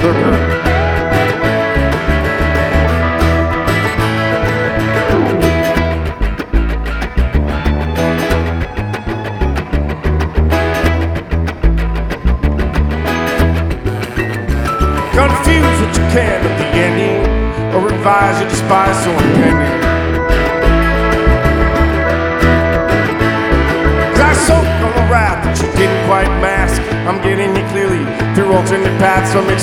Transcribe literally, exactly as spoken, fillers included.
Confuse what you can at the ending, or revise your despise so impending. Cause I soak on the wrath that you didn't quite mask. I'm getting you clearly through alternate paths, so it makes